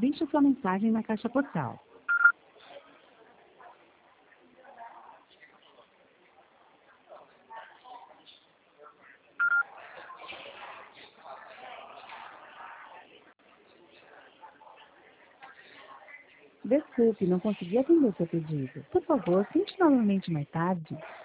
deixe sua mensagem na caixa postal. Desculpe, não consegui atender seu pedido. Por favor, tente novamente mais tarde.